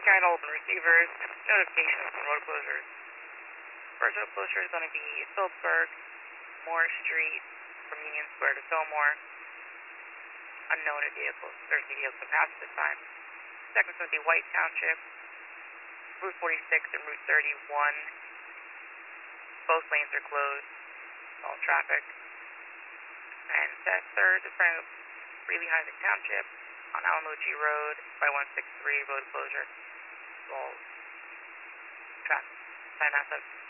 Sky all open receivers, notifications from road closures. First road closure is going to be Phillipsburg, Moore Street, from Union Square to Fillmore. Unknown vehicles, there's a vehicle to pass this time. Second is going to be White Township, Route 46 and Route 31. Both lanes are closed, all traffic. And that third is from Greeley Heights Township on Alamochi Road by 163, road closure. All traffic. Sign out